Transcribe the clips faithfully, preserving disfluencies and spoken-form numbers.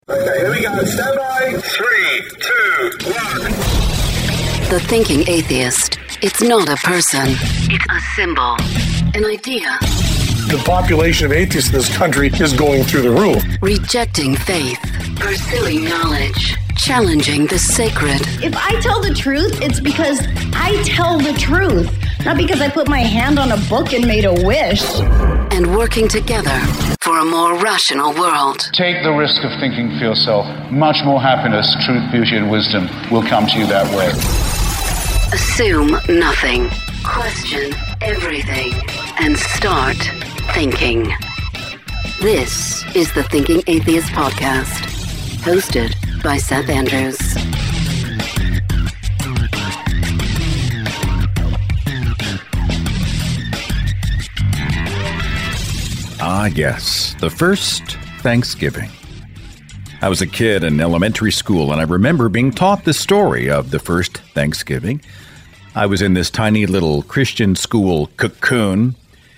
Okay, here we go. Stand by. Three, two, one. The thinking atheist. It's not a person. It's a symbol. An idea. The population of atheists in this country is going through the roof. Rejecting faith. Pursuing knowledge. Challenging the sacred. If I tell the truth, it's because I tell the truth. Not because I put my hand on a book and made a wish. And working together for a more rational world. Take the risk of thinking for yourself. Much more happiness, truth, beauty, and wisdom will come to you that way. Assume nothing. Question everything. And start thinking. This is the Thinking Atheist Podcast. Hosted by Seth Andrews. Ah, yes, the first Thanksgiving. I was a kid in elementary school, and I remember being taught the story of the first Thanksgiving. I was in this tiny little Christian school cocoon,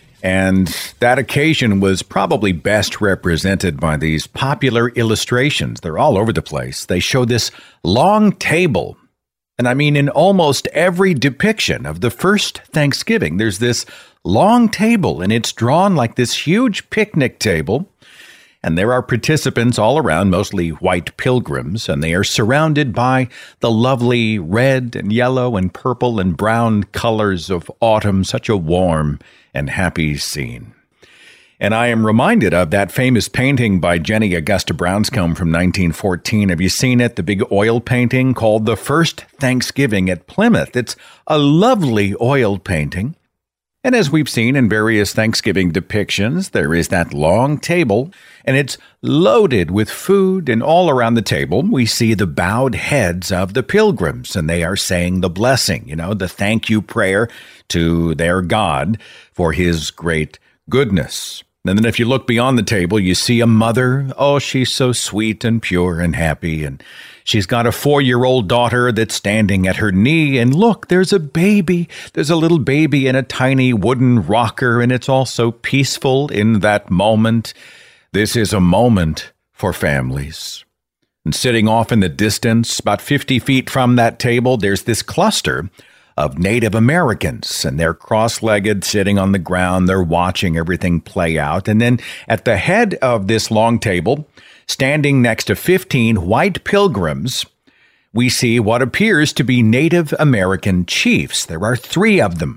and that occasion was probably best represented by these popular illustrations. They're all over the place. They show this long table. And I mean, in almost every depiction of the first Thanksgiving, there's this long table, and it's drawn like this huge picnic table. And there are participants all around, mostly white pilgrims, and they are surrounded by the lovely red and yellow and purple and brown colors of autumn, such a warm and happy scene. And I am reminded of that famous painting by Jenny Augusta Branscombe from nineteen fourteen. Have you seen it? The big oil painting called The First Thanksgiving at Plymouth. It's a lovely oil painting. And as we've seen in various Thanksgiving depictions, there is that long table, and it's loaded with food, and all around the table we see the bowed heads of the pilgrims, and they are saying the blessing, you know, the thank you prayer to their God for his great goodness. And then if you look beyond the table, you see a mother. Oh, she's so sweet and pure and happy, and she's got a four-year-old daughter that's standing at her knee, and look, there's a baby. There's a little baby in a tiny wooden rocker, and it's all so peaceful in that moment. This is a moment for families. And sitting off in the distance, about fifty feet from that table, there's this cluster of Native Americans, and they're cross-legged, sitting on the ground. They're watching everything play out. And then at the head of this long table, standing next to fifteen white pilgrims, we see what appears to be Native American chiefs. There are three of them.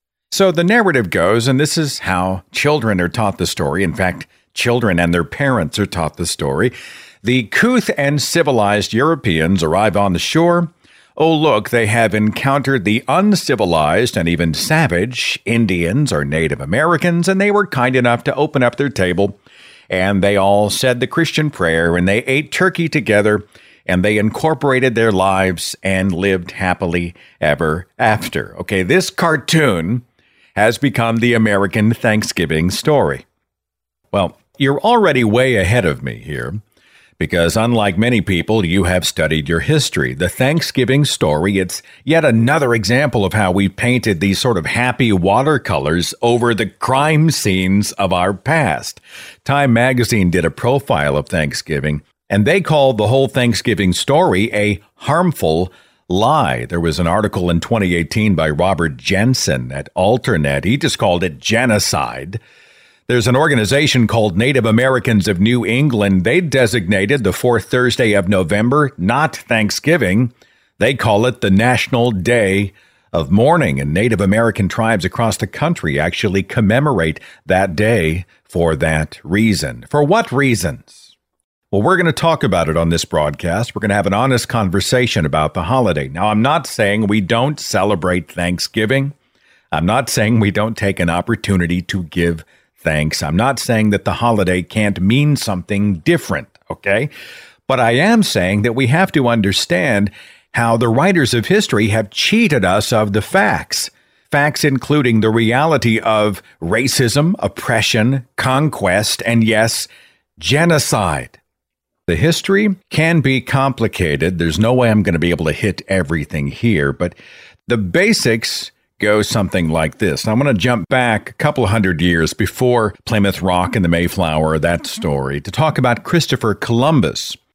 So the narrative goes, and this is how children are taught the story. In fact, children and their parents are taught the story. The couth and civilized Europeans arrive on the shore. Oh, look, they have encountered the uncivilized and even savage Indians or Native Americans, and they were kind enough to open up their table. And they all said the Christian prayer, and they ate turkey together, and they incorporated their lives and lived happily ever after. Okay, this cartoon has become the American Thanksgiving story. Well, you're already way ahead of me here, because unlike many people, you have studied your history. The Thanksgiving story, it's yet another example of how we painted these sort of happy watercolors over the crime scenes of our past. Time magazine did a profile of Thanksgiving, and they called the whole Thanksgiving story a harmful lie. There was an article in twenty eighteen by Robert Jensen at Alternet. He just called it genocide. There's an organization called Native Americans of New England. They designated the fourth Thursday of November not Thanksgiving. They call it the National Day of Mourning, and Native American tribes across the country actually commemorate that day for that reason. For what reasons? Well, we're going to talk about it on this broadcast. We're going to have an honest conversation about the holiday. Now, I'm not saying we don't celebrate Thanksgiving. I'm not saying we don't take an opportunity to give thanks. I'm not saying that the holiday can't mean something different, okay? But I am saying that we have to understand how the writers of history have cheated us of the facts. Facts including the reality of racism, oppression, conquest, and yes, genocide. The history can be complicated. There's no way I'm going to be able to hit everything here, but the basics goes something like this. I'm going to jump back a couple of hundred years before Plymouth Rock and the Mayflower, that story, to talk about Christopher Columbus.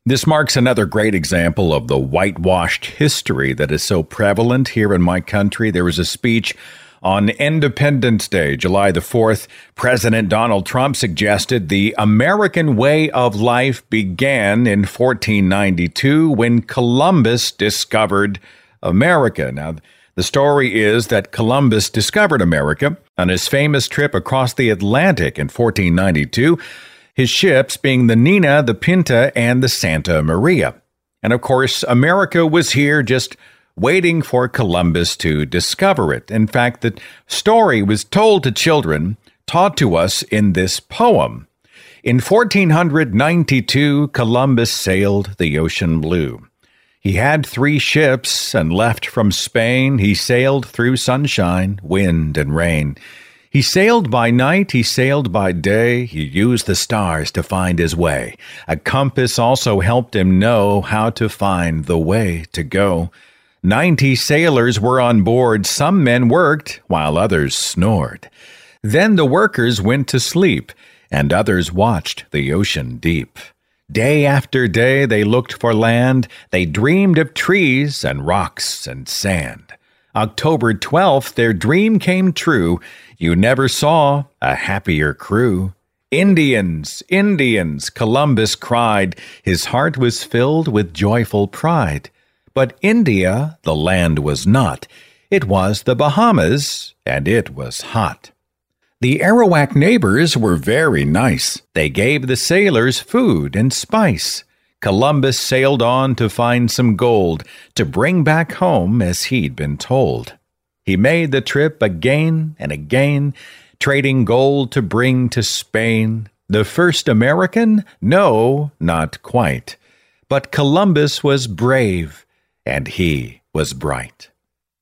This marks another great example of the whitewashed history that is so prevalent here in my country. There was a speech on Independence Day, July the fourth. President Donald Trump suggested the American way of life began in fourteen ninety-two when Columbus discovered America. Now, the story is that Columbus discovered America on his famous trip across the Atlantic in fourteen ninety-two, his ships being the Nina, the Pinta, and the Santa Maria. And of course, America was here just waiting for Columbus to discover it. In fact, the story was told to children, taught to us in this poem. In fourteen ninety-two, Columbus sailed the ocean blue. He had three ships and left from Spain. He sailed through sunshine, wind, and rain. He sailed by night, he sailed by day. He used the stars to find his way. A compass also helped him know how to find the way to go. Ninety sailors were on board. Some men worked, while others snored. Then the workers went to sleep, and others watched the ocean deep. Day after day they looked for land. They dreamed of trees and rocks and sand. October twelfth, their dream came true. You never saw a happier crew. Indians, Indians, Columbus cried. His heart was filled with joyful pride. But India, the land was not. It was the Bahamas, and it was hot. The Arawak neighbors were very nice. They gave the sailors food and spice. Columbus sailed on to find some gold to bring back home as he'd been told. He made the trip again and again, trading gold to bring to Spain. The first American? No, not quite. But Columbus was brave, and he was bright.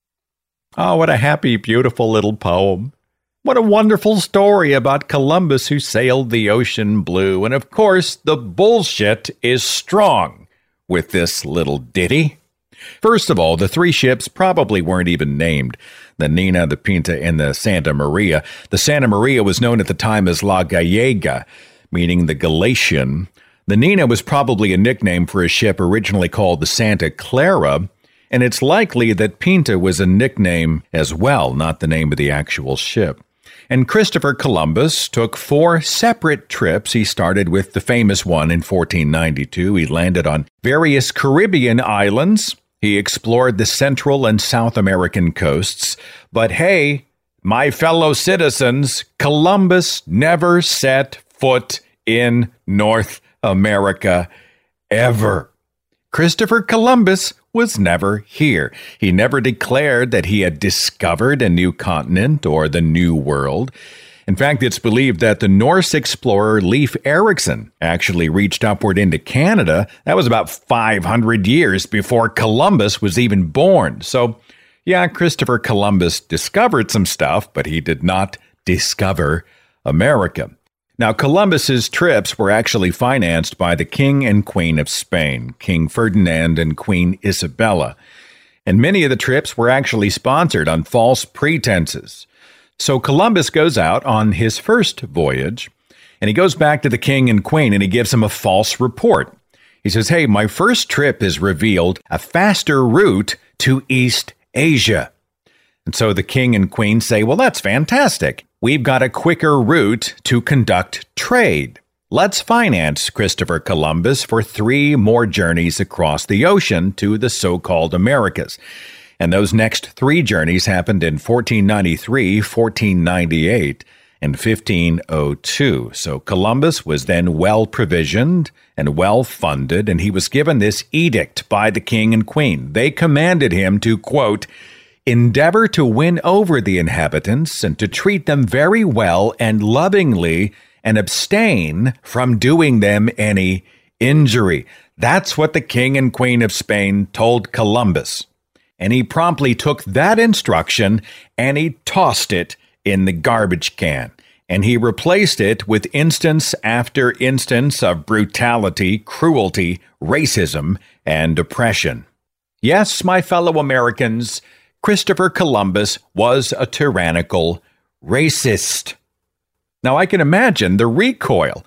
Oh, what a happy, beautiful little poem. What a wonderful story about Columbus who sailed the ocean blue. And of course, the bullshit is strong with this little ditty. First of all, the three ships probably weren't even named. The Nina, the Pinta, and the Santa Maria. The Santa Maria was known at the time as La Gallega, meaning the Galatian. The Nina was probably a nickname for a ship originally called the Santa Clara, and it's likely that Pinta was a nickname as well, not the name of the actual ship. And Christopher Columbus took four separate trips. He started with the famous one in fourteen ninety-two. He landed on various Caribbean islands. He explored the Central and South American coasts. But hey, my fellow citizens, Columbus never set foot in North America ever. Christopher Columbus was never here. He never declared that he had discovered a new continent or the New World. In fact, it's believed that the Norse explorer Leif Erikson actually reached upward into Canada. That was about five hundred years before Columbus was even born. So, yeah, Christopher Columbus discovered some stuff, but he did not discover America. Now, Columbus's trips were actually financed by the King and Queen of Spain, King Ferdinand and Queen Isabella. And many of the trips were actually sponsored on false pretenses. So Columbus goes out on his first voyage, and he goes back to the King and Queen, and he gives him a false report. He says, hey, my first trip has revealed a faster route to East Asia. And so the King and Queen say, well, that's fantastic. We've got a quicker route to conduct trade. Let's finance Christopher Columbus for three more journeys across the ocean to the so-called Americas. And those next three journeys happened in fourteen ninety-three, fourteen ninety-eight, and fifteen oh two. So Columbus was then well provisioned and well funded, and he was given this edict by the King and Queen. They commanded him to, quote, endeavor to win over the inhabitants and to treat them very well and lovingly and abstain from doing them any injury. That's what the King and Queen of Spain told Columbus. And he promptly took that instruction and he tossed it in the garbage can. And he replaced it with instance after instance of brutality, cruelty, racism, and oppression. Yes, my fellow Americans, Christopher Columbus was a tyrannical racist. Now, I can imagine the recoil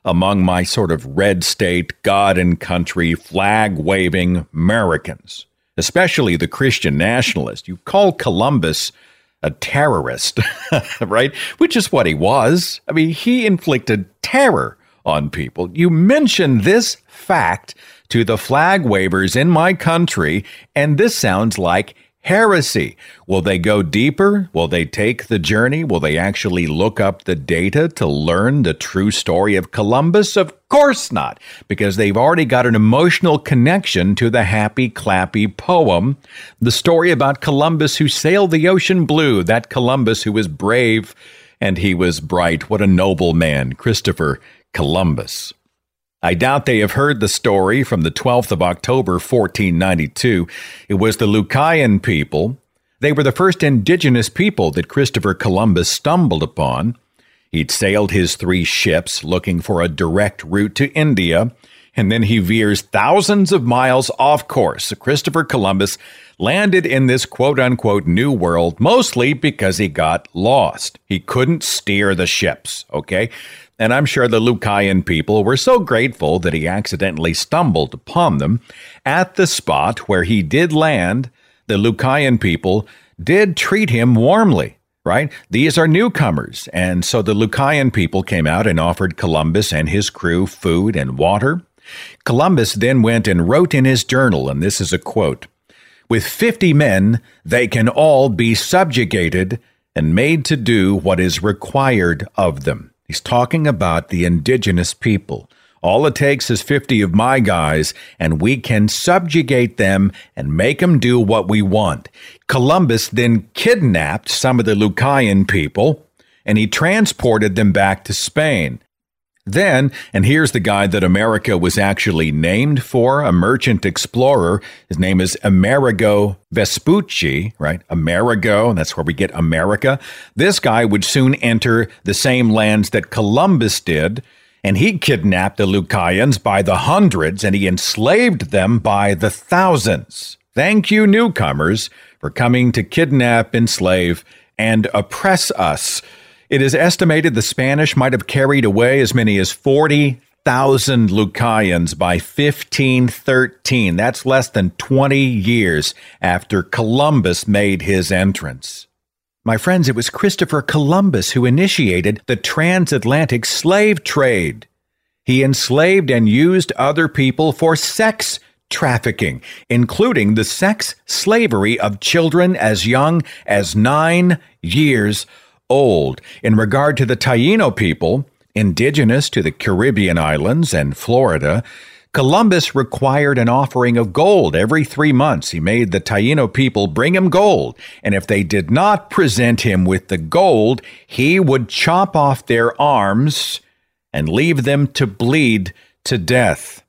among my sort of red state, God and country, flag-waving Americans, especially the Christian nationalists. You call Columbus a terrorist, right? Which is what he was. I mean, he inflicted terror on people. You mention this fact to the flag wavers in my country, and this sounds like heresy. Will they go deeper? Will they take the journey? Will they actually look up the data to learn the true story of Columbus? Of course not, because they've already got an emotional connection to the happy, clappy poem, the story about Columbus who sailed the ocean blue, that Columbus who was brave and he was bright. What a noble man, Christopher Columbus. I doubt they have heard the story from the twelfth of October, fourteen ninety-two. It was the Lucayan people. They were the first indigenous people that Christopher Columbus stumbled upon. He'd sailed his three ships looking for a direct route to India, and then he veers thousands of miles off course. Christopher Columbus landed in this quote-unquote new world, mostly because he got lost. He couldn't steer the ships, okay? And I'm sure the Lucayan people were so grateful that he accidentally stumbled upon them. At the spot where he did land, the Lucayan people did treat him warmly, right? These are newcomers. And so the Lucayan people came out and offered Columbus and his crew food and water. Columbus then went and wrote in his journal, and this is a quote, "With fifty men, they can all be subjugated and made to do what is required of them." He's talking about the indigenous people. All it takes is fifty of my guys, and we can subjugate them and make them do what we want. Columbus then kidnapped some of the Lucayan people, and he transported them back to Spain. Then, and here's the guy that America was actually named for, a merchant explorer. His name is Amerigo Vespucci, right? Amerigo, that's where we get America. This guy would soon enter the same lands that Columbus did, and he kidnapped the Lucayans by the hundreds, and he enslaved them by the thousands. Thank you, newcomers, for coming to kidnap, enslave, and oppress us. It is estimated the Spanish might have carried away as many as forty thousand Lucayans by fifteen thirteen. That's less than twenty years after Columbus made his entrance. My friends, it was Christopher Columbus who initiated the transatlantic slave trade. He enslaved and used other people for sex trafficking, including the sex slavery of children as young as nine years old. In regard to the Taino people, indigenous to the Caribbean islands and Florida, Columbus required an offering of gold every three months. He made the Taino people bring him gold, and if they did not present him with the gold, he would chop off their arms and leave them to bleed to death.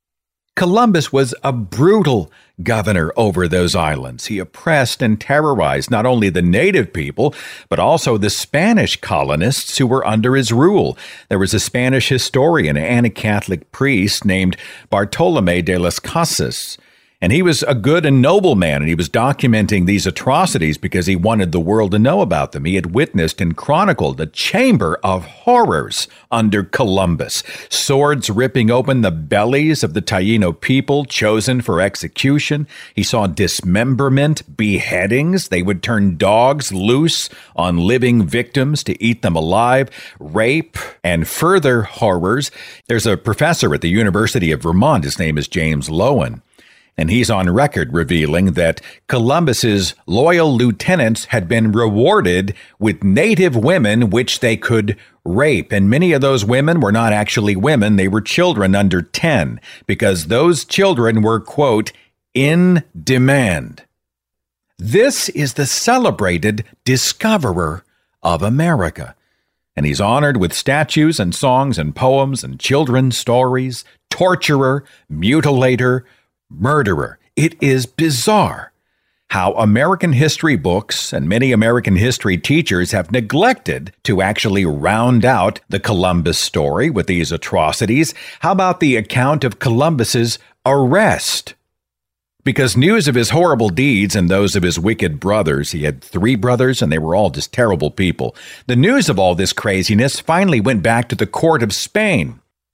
Columbus was a brutal governor over those islands. He oppressed and terrorized not only the native people, but also the Spanish colonists who were under his rule. There was a Spanish historian and a Catholic priest named Bartolome de las Casas, and he was a good and noble man, and he was documenting these atrocities because he wanted the world to know about them. He had witnessed and chronicled a chamber of horrors under Columbus, swords ripping open the bellies of the Taino people chosen for execution. He saw dismemberment, beheadings. They would turn dogs loose on living victims to eat them alive, rape, and further horrors. There's a professor at the University of Vermont. His name is James Lowen. And he's on record revealing that Columbus's loyal lieutenants had been rewarded with native women which they could rape. And many of those women were not actually women. They were children under ten, because those children were, quote, in demand. This is the celebrated discoverer of America. And he's honored with statues and songs and poems and children's stories, torturer, mutilator, murderer. It is bizarre how American history books and many American history teachers have neglected to actually round out the Columbus story with these atrocities. How about the account of Columbus's arrest? Because news of his horrible deeds and those of his wicked brothers, he had three brothers and they were all just terrible people. The news of all this craziness finally went back to the court of Spain.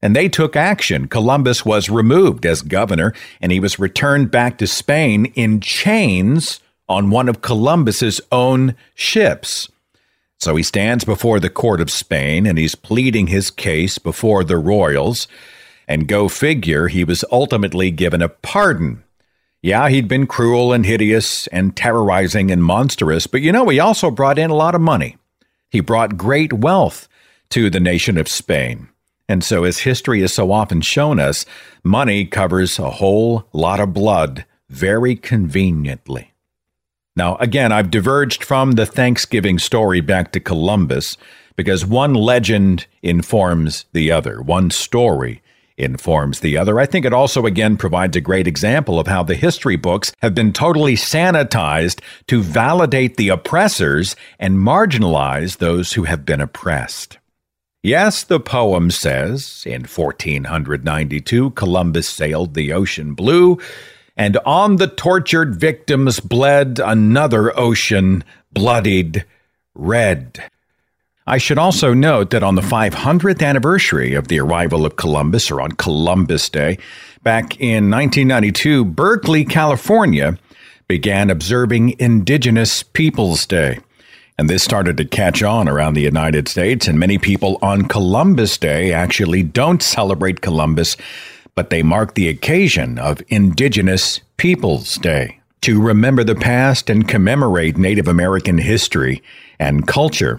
And they took action. Columbus was removed as governor, and he was returned back to Spain in chains on one of Columbus's own ships. So he stands before the court of Spain, and he's pleading his case before the royals. And go figure, he was ultimately given a pardon. Yeah, he'd been cruel and hideous and terrorizing and monstrous, but you know, he also brought in a lot of money. He brought great wealth to the nation of Spain. And so, as history has so often shown us, money covers a whole lot of blood very conveniently. Now, again, I've diverged from the Thanksgiving story back to Columbus because one legend informs the other. One story informs the other. I think it also, again, provides a great example of how the history books have been totally sanitized to validate the oppressors and marginalize those who have been oppressed. Yes, the poem says, in fourteen ninety-two, Columbus sailed the ocean blue, and on the tortured victims bled another ocean, bloodied red. I should also note that on the five hundredth anniversary of the arrival of Columbus, or on Columbus Day, back in nineteen ninety-two, Berkeley, California, began observing Indigenous Peoples Day. And this started to catch on around the United States, and many people on Columbus Day actually don't celebrate Columbus, but they mark the occasion of Indigenous Peoples Day to remember the past and commemorate Native American history and culture.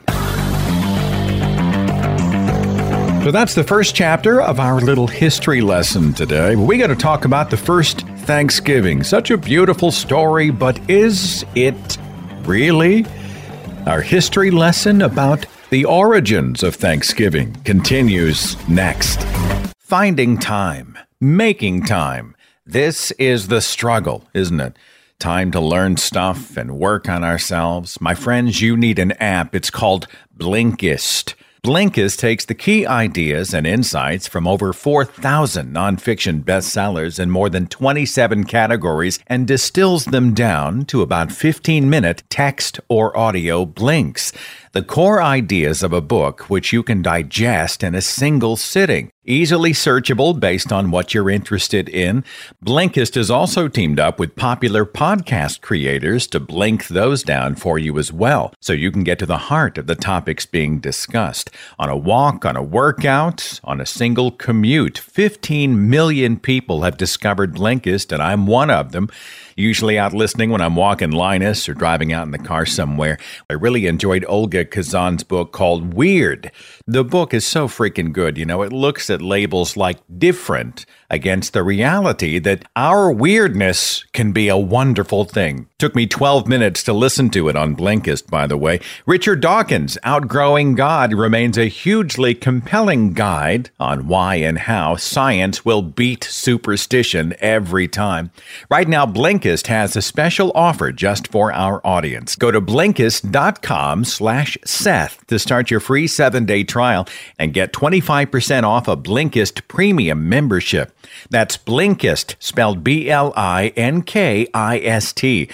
So that's the first chapter of our little history lesson today. We got to talk about the first Thanksgiving. Such a beautiful story, but is it really? Our history lesson about the origins of Thanksgiving continues next. Finding time, making time. This is the struggle, isn't it? Time to learn stuff and work on ourselves. My friends, you need an app. It's called Blinkist. Blinkist takes the key ideas and insights from over four thousand nonfiction bestsellers in more than twenty-seven categories and distills them down to about fifteen-minute text or audio blinks. The core ideas of a book which you can digest in a single sitting. Easily searchable based on what you're interested in. Blinkist has also teamed up with popular podcast creators to blink those down for you as well, so you can get to the heart of the topics being discussed. On a walk, on a workout, on a single commute, fifteen million people have discovered Blinkist, and I'm one of them. Usually out listening when I'm walking Linus or driving out in the car somewhere. I really enjoyed Olga Kazan's book called Weird. The book is so freaking good. You know, it looks at labels like different against the reality that our weirdness can be a wonderful thing. Took me twelve minutes to listen to it on Blinkist, by the way. Richard Dawkins' Outgrowing God remains a hugely compelling guide on why and how science will beat superstition every time. Right now, Blinkist has a special offer just for our audience. Go to Blinkist.com slash Seth to start your free seven-day trial and get twenty-five percent off a Blinkist premium membership. That's Blinkist, spelled B L I N K I S T.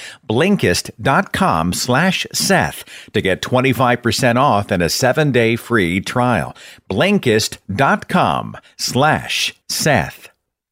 Blinkist.com slash Seth to get twenty-five percent off and a seven-day free trial. Blinkist.com slash Seth.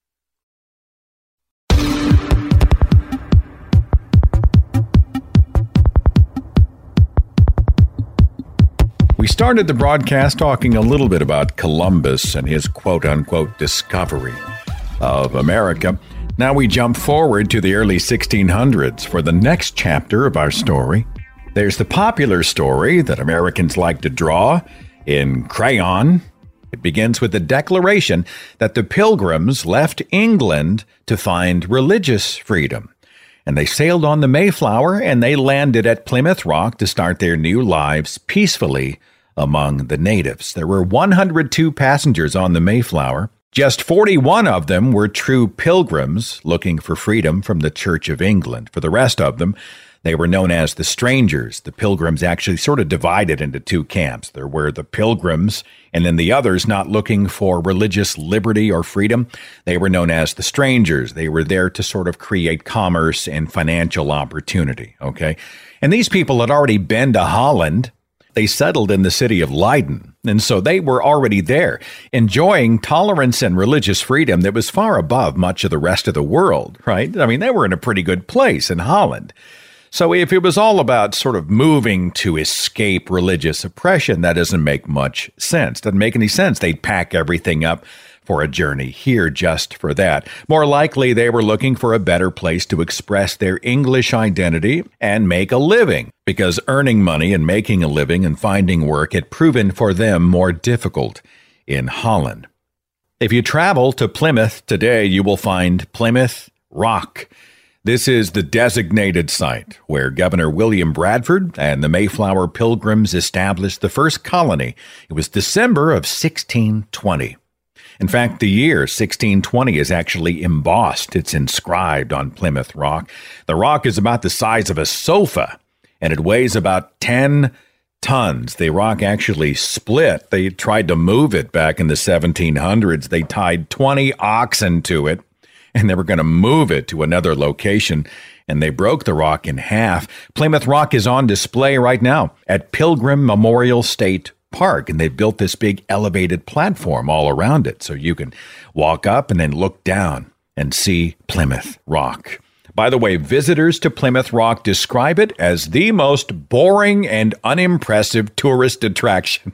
We started the broadcast talking a little bit about Columbus and his quote-unquote discovery of America. Now we jump forward to the early sixteen hundreds for the next chapter of our story. There's the popular story that Americans like to draw in crayon. It begins with the declaration that the Pilgrims left England to find religious freedom. And they sailed on the Mayflower and they landed at Plymouth Rock to start their new lives peacefully among the natives. There were one hundred two passengers on the Mayflower. Just forty-one of them were true pilgrims looking for freedom from the Church of England. For the rest of them, they were known as the strangers. The pilgrims actually sort of divided into two camps. There were the pilgrims, and then the others not looking for religious liberty or freedom. They were known as the strangers. They were there to sort of create commerce and financial opportunity, okay? And these people had already been to Holland. They settled in the city of Leiden. And so they were already there, enjoying tolerance and religious freedom that was far above much of the rest of the world, right? I mean, they were in a pretty good place in Holland. So if it was all about sort of moving to escape religious oppression, that doesn't make much sense. Doesn't make any sense. They'd pack everything up for a journey here just for that. More likely, they were looking for a better place to express their English identity and make a living, because earning money and making a living and finding work had proven for them more difficult in Holland. If you travel to Plymouth today, you will find Plymouth Rock. This is the designated site where Governor William Bradford and the Mayflower Pilgrims established the first colony. It was December of sixteen twenty. In fact, the year sixteen twenty is actually embossed. It's inscribed on Plymouth Rock. The rock is about the size of a sofa, and it weighs about ten tons. The rock actually split. They tried to move it back in the seventeen hundreds. They tied twenty oxen to it, and they were going to move it to another location, and they broke the rock in half. Plymouth Rock is on display right now at Pilgrim Memorial State Park, and they built this big elevated platform all around it, so you can walk up and then look down and see Plymouth Rock. By the way, visitors to Plymouth Rock describe it as the most boring and unimpressive tourist attraction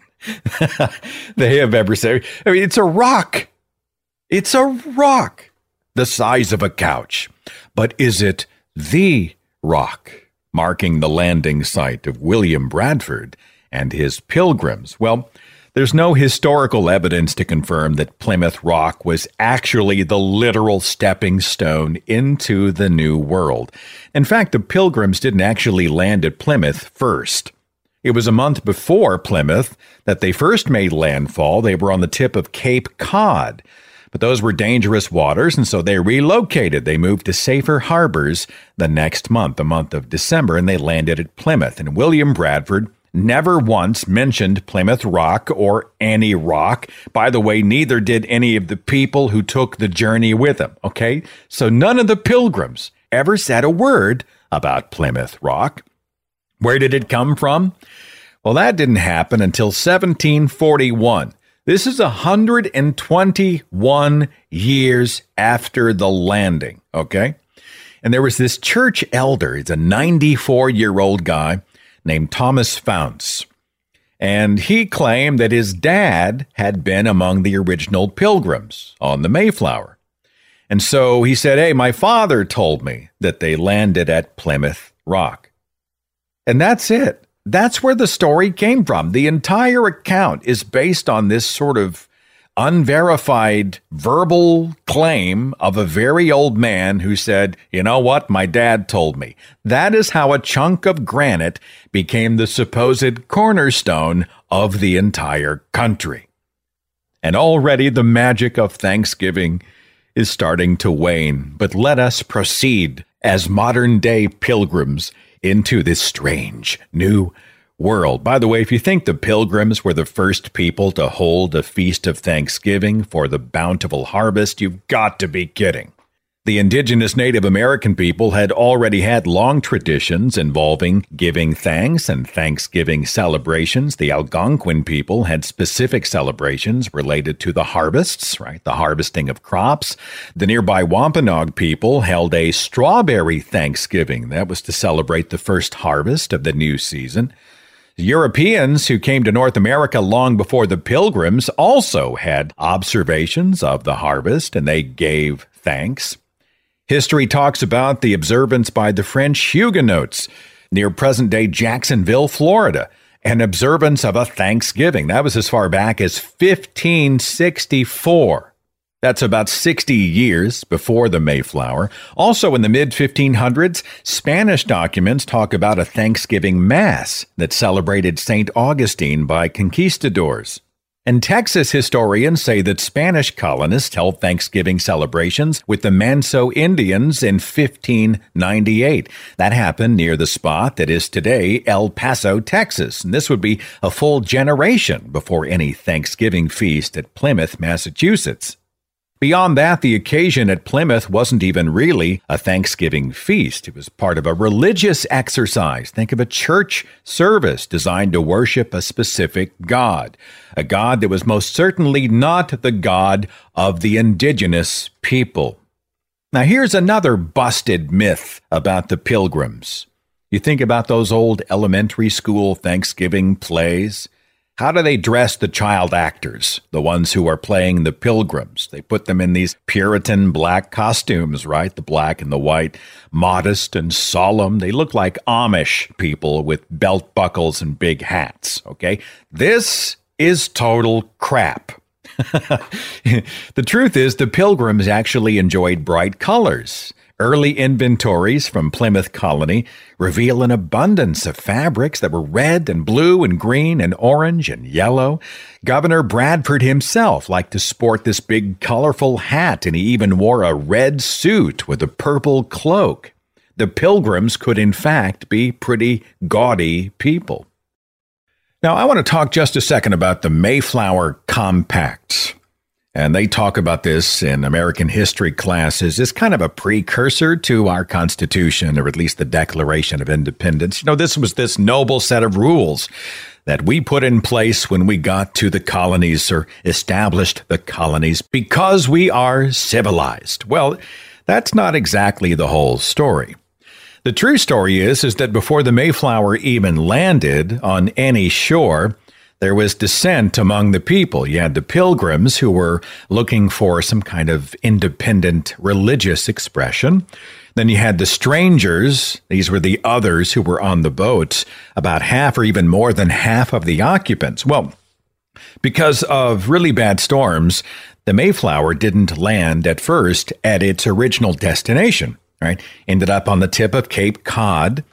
they have ever seen. I mean, it's a rock. It's a rock the size of a couch. But is it the rock marking the landing site of William Bradford and his pilgrims? Well, there's no historical evidence to confirm that Plymouth Rock was actually the literal stepping stone into the New World. In fact, the pilgrims didn't actually land at Plymouth first. It was a month before Plymouth that they first made landfall. They were on the tip of Cape Cod, but those were dangerous waters, and so they relocated. They moved to safer harbors the next month, the month of December, and they landed at Plymouth. And William Bradford never once mentioned Plymouth Rock or any rock. By the way, neither did any of the people who took the journey with him, okay? So none of the pilgrims ever said a word about Plymouth Rock. Where did it come from? Well, that didn't happen until seventeen forty-one. This is one hundred twenty-one years after the landing, okay? And there was this church elder. He's a ninety-four-year-old guy named Thomas Founts. And he claimed that his dad had been among the original pilgrims on the Mayflower. And so he said, hey, my father told me that they landed at Plymouth Rock. And that's it. That's where the story came from. The entire account is based on this sort of unverified verbal claim of a very old man who said, you know what, my dad told me. That is how a chunk of granite became the supposed cornerstone of the entire country. And already the magic of Thanksgiving is starting to wane. But let us proceed as modern-day pilgrims into this strange new world. By the way, if you think the Pilgrims were the first people to hold a feast of Thanksgiving for the bountiful harvest, you've got to be kidding. The indigenous Native American people had already had long traditions involving giving thanks and Thanksgiving celebrations. The Algonquin people had specific celebrations related to the harvests, right? The harvesting of crops. The nearby Wampanoag people held a strawberry Thanksgiving. That was to celebrate the first harvest of the new season. Europeans who came to North America long before the Pilgrims also had observations of the harvest, and they gave thanks. History talks about the observance by the French Huguenots near present-day Jacksonville, Florida, an observance of a Thanksgiving. That was as far back as fifteen sixty-four. That's about sixty years before the Mayflower. Also in the mid fifteen hundreds, Spanish documents talk about a Thanksgiving Mass that celebrated Saint Augustine by conquistadors. And Texas historians say that Spanish colonists held Thanksgiving celebrations with the Manso Indians in fifteen ninety-eight. That happened near the spot that is today El Paso, Texas. And this would be a full generation before any Thanksgiving feast at Plymouth, Massachusetts. Beyond that, the occasion at Plymouth wasn't even really a Thanksgiving feast. It was part of a religious exercise. Think of a church service designed to worship a specific god, a god that was most certainly not the god of the indigenous people. Now, here's another busted myth about the Pilgrims. You think about those old elementary school Thanksgiving plays. How do they dress the child actors, the ones who are playing the Pilgrims? They put them in these Puritan black costumes, right? The black and the white, modest and solemn. They look like Amish people with belt buckles and big hats, okay? This is total crap. The truth is, the Pilgrims actually enjoyed bright colors. Early inventories from Plymouth Colony reveal an abundance of fabrics that were red and blue and green and orange and yellow. Governor Bradford himself liked to sport this big colorful hat, and he even wore a red suit with a purple cloak. The Pilgrims could in fact be pretty gaudy people. Now, I want to talk just a second about the Mayflower Compact. And they talk about this in American history classes as kind of a precursor to our Constitution, or at least the Declaration of Independence. You know, this was this noble set of rules that we put in place when we got to the colonies or established the colonies because we are civilized. Well, that's not exactly the whole story. The true story is, is that before the Mayflower even landed on any shore, there was dissent among the people. You had the Pilgrims who were looking for some kind of independent religious expression. Then you had the strangers. These were the others who were on the boats, about half or even more than half of the occupants. Well, because of really bad storms, the Mayflower didn't land at first at its original destination, right? Ended up on the tip of Cape Cod.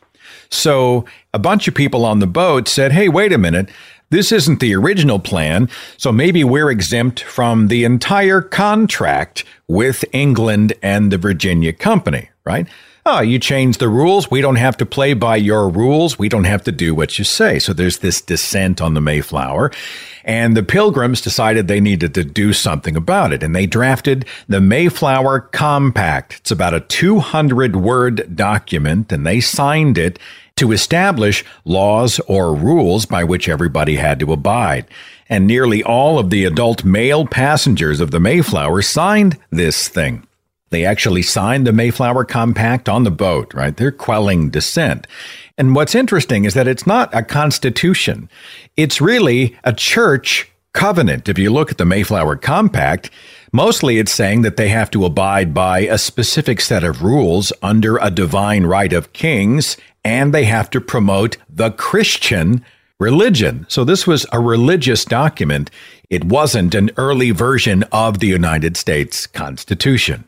So a bunch of people on the boat said, hey, wait a minute. This isn't the original plan, so maybe we're exempt from the entire contract with England and the Virginia Company, right? Oh, you change the rules. We don't have to play by your rules. We don't have to do what you say. So there's this dissent on the Mayflower, and the Pilgrims decided they needed to do something about it, and they drafted the Mayflower Compact. It's about a two hundred word document, and they signed it to establish laws or rules by which everybody had to abide. And nearly all of the adult male passengers of the Mayflower signed this thing. They actually signed the Mayflower Compact on the boat, right? They're quelling dissent. And what's interesting is that it's not a constitution. It's really a church covenant. If you look at the Mayflower Compact, mostly it's saying that they have to abide by a specific set of rules under a divine right of kings, and they have to promote the Christian religion. So this was a religious document. It wasn't an early version of the United States Constitution.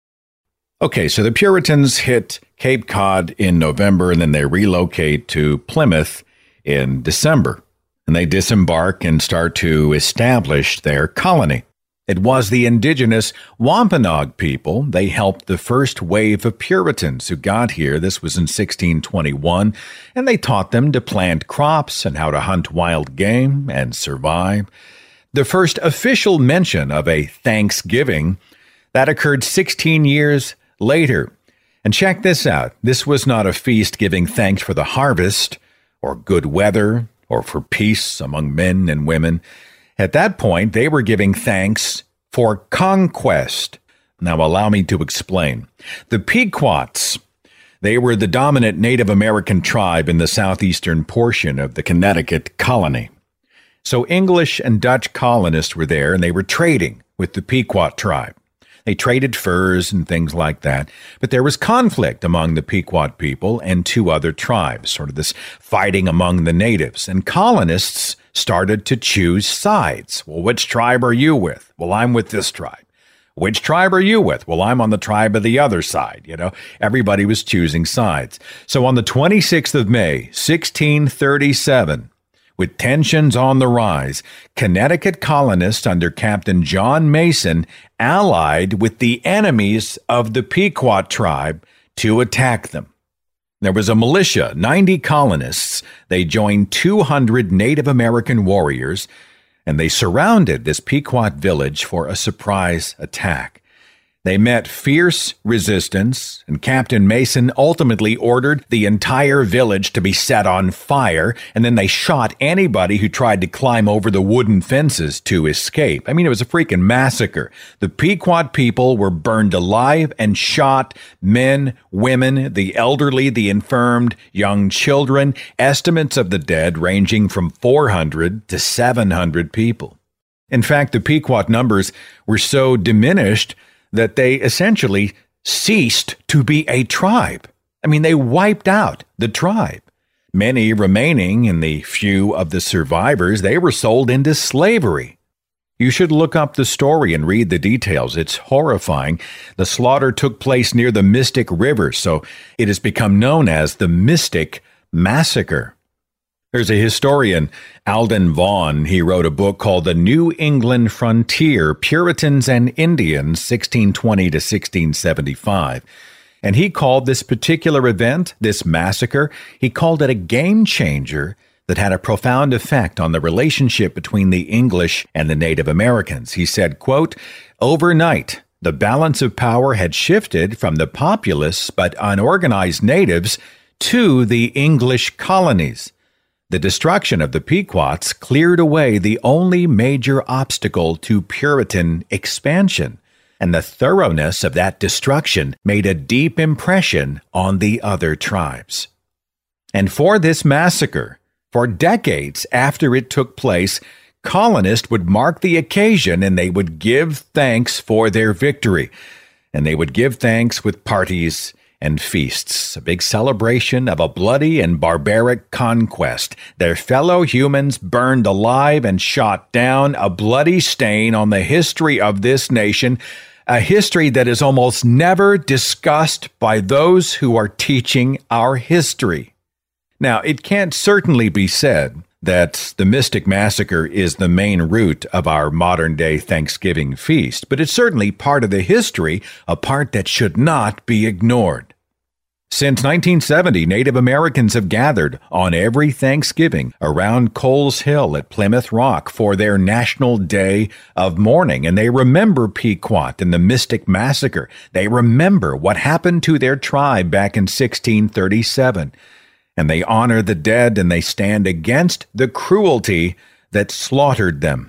Okay, so the Puritans hit Cape Cod in November, and then they relocate to Plymouth in December. And they disembark and start to establish their colony. It was the indigenous Wampanoag people. They helped the first wave of Puritans who got here. This was in sixteen twenty-one, and they taught them to plant crops and how to hunt wild game and survive. The first official mention of a Thanksgiving, that occurred sixteen years later. And check this out. This was not a feast giving thanks for the harvest or good weather or for peace among men and women. At that point, they were giving thanks for conquest. Now, allow me to explain. The Pequots, they were the dominant Native American tribe in the southeastern portion of the Connecticut colony. So English and Dutch colonists were there, and they were trading with the Pequot tribe. They traded furs and things like that. But there was conflict among the Pequot people and two other tribes, sort of this fighting among the natives. And colonists started to choose sides. Well, which tribe are you with? Well, I'm with this tribe. Which tribe are you with? Well, I'm on the tribe of the other side. You know, everybody was choosing sides. So on the twenty-sixth of May, sixteen thirty-seven, with tensions on the rise, Connecticut colonists under Captain John Mason allied with the enemies of the Pequot tribe to attack them. There was a militia, ninety colonists. They joined two hundred Native American warriors, and they surrounded this Pequot village for a surprise attack. They met fierce resistance, and Captain Mason ultimately ordered the entire village to be set on fire, and then they shot anybody who tried to climb over the wooden fences to escape. I mean, it was a freaking massacre. The Pequot people were burned alive and shot, men, women, the elderly, the infirmed, young children, estimates of the dead ranging from four hundred to seven hundred people. In fact, the Pequot numbers were so diminished that they essentially ceased to be a tribe. I mean, they wiped out the tribe. Many remaining, and the few of the survivors, they were sold into slavery. You should look up the story and read the details. It's horrifying. The slaughter took place near the Mystic River, so it has become known as the Mystic Massacre. There's a historian, Alden Vaughan. He wrote a book called The New England Frontier, Puritans and Indians, sixteen twenty to sixteen seventy-five. And he called this particular event, this massacre, he called it a game changer that had a profound effect on the relationship between the English and the Native Americans. He said, quote, "Overnight, the balance of power had shifted from the populous but unorganized natives to the English colonies. The destruction of the Pequots cleared away the only major obstacle to Puritan expansion, and the thoroughness of that destruction made a deep impression on the other tribes. And for this massacre, for decades after it took place, colonists would mark the occasion and they would give thanks for their victory, and they would give thanks with parties and feasts, a big celebration of a bloody and barbaric conquest. Their fellow humans burned alive and shot down, a bloody stain on the history of this nation, a history that is almost never discussed by those who are teaching our history." Now, it can't certainly be said that the Mystic Massacre is the main root of our modern-day Thanksgiving feast, but it's certainly part of the history, a part that should not be ignored. Since nineteen seventy, Native Americans have gathered on every Thanksgiving around Coles Hill at Plymouth Rock for their National Day of Mourning, and they remember Pequot and the Mystic Massacre. They remember what happened to their tribe back in sixteen thirty-seven. And they honor the dead, and they stand against the cruelty that slaughtered them.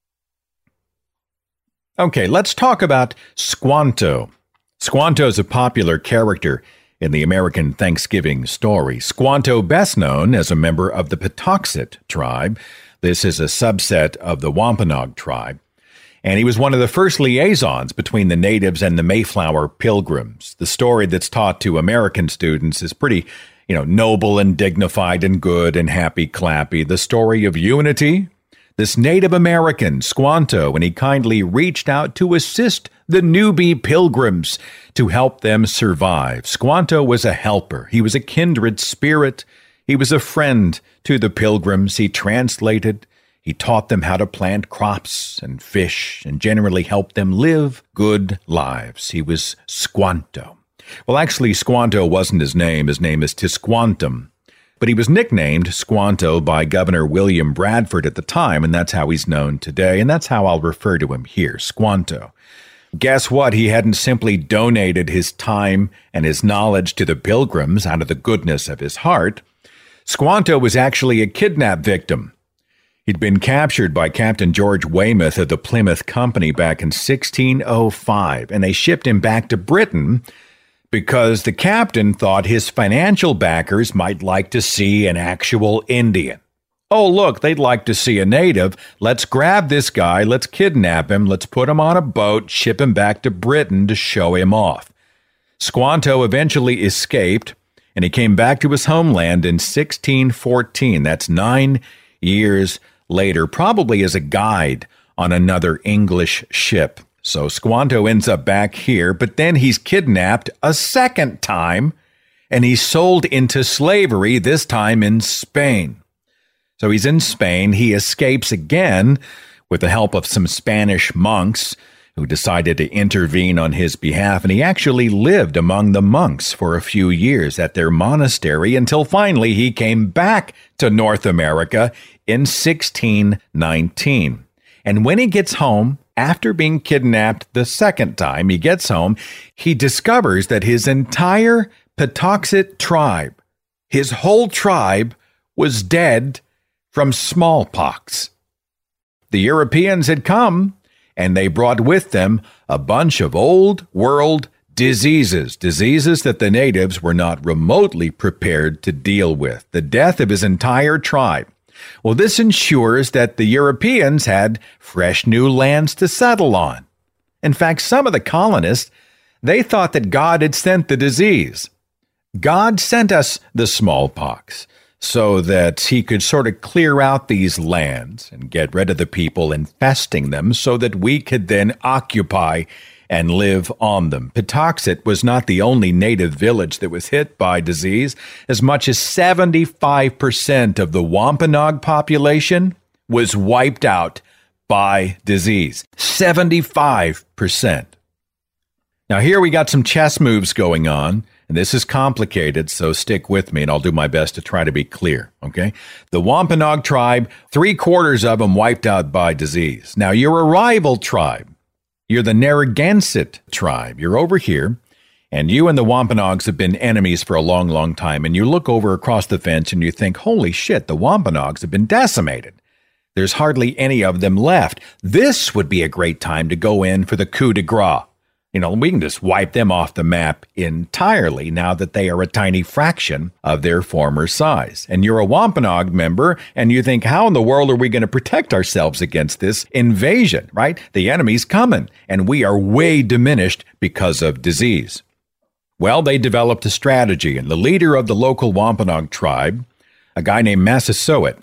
Okay, let's talk about Squanto. Squanto is a popular character in the American Thanksgiving story. Squanto, best known as a member of the Patuxet tribe. This is a subset of the Wampanoag tribe. And he was one of the first liaisons between the natives and the Mayflower Pilgrims. The story that's taught to American students is pretty You know, noble and dignified and good and happy clappy. The story of unity. This Native American, Squanto, and he kindly reached out to assist the newbie pilgrims to help them survive. Squanto was a helper. He was a kindred spirit. He was a friend to the pilgrims. He translated. He taught them how to plant crops and fish and generally helped them live good lives. He was Squanto. Well, actually, Squanto wasn't his name. His name is Tisquantum. But he was nicknamed Squanto by Governor William Bradford at the time, and that's how he's known today, and that's how I'll refer to him here, Squanto. Guess what? He hadn't simply donated his time and his knowledge to the pilgrims out of the goodness of his heart. Squanto was actually a kidnap victim. He'd been captured by Captain George Weymouth of the Plymouth Company back in sixteen oh five, and they shipped him back to Britain because the captain thought his financial backers might like to see an actual Indian. Oh, look, they'd like to see a native. Let's grab this guy, let's kidnap him, let's put him on a boat, ship him back to Britain to show him off. Squanto eventually escaped, and he came back to his homeland in sixteen fourteen. That's nine years later, probably as a guide on another English ship. So Squanto ends up back here, but then he's kidnapped a second time, and he's sold into slavery, this time in Spain. So he's in Spain. He escapes again with the help of some Spanish monks who decided to intervene on his behalf, and he actually lived among the monks for a few years at their monastery until finally he came back to North America in sixteen nineteen. And when he gets home, after being kidnapped the second time, he gets home, he discovers that his entire Patuxet tribe, his whole tribe, was dead from smallpox. The Europeans had come, and they brought with them a bunch of old world diseases, diseases that the natives were not remotely prepared to deal with. The death of his entire tribe. Well, this ensures that the Europeans had fresh new lands to settle on. In fact, some of the colonists, they thought that God had sent the disease. God sent us the smallpox so that he could sort of clear out these lands and get rid of the people infesting them so that we could then occupy and live on them. Patuxet was not the only native village that was hit by disease. As much as seventy-five percent of the Wampanoag population was wiped out by disease. seventy-five percent. Now here we got some chess moves going on, and this is complicated, so stick with me and I'll do my best to try to be clear, okay? The Wampanoag tribe, three quarters of them wiped out by disease. Now you're a rival tribe. You're the Narragansett tribe. You're over here, and you and the Wampanoags have been enemies for a long, long time, and you look over across the fence and you think, holy shit, the Wampanoags have been decimated. There's hardly any of them left. This would be a great time to go in for the coup de grace. You know, we can just wipe them off the map entirely now that they are a tiny fraction of their former size. And you're a Wampanoag member, and you think, how in the world are we going to protect ourselves against this invasion, right? The enemy's coming, and we are way diminished because of disease. Well, they developed a strategy, and the leader of the local Wampanoag tribe, a guy named Massasoit,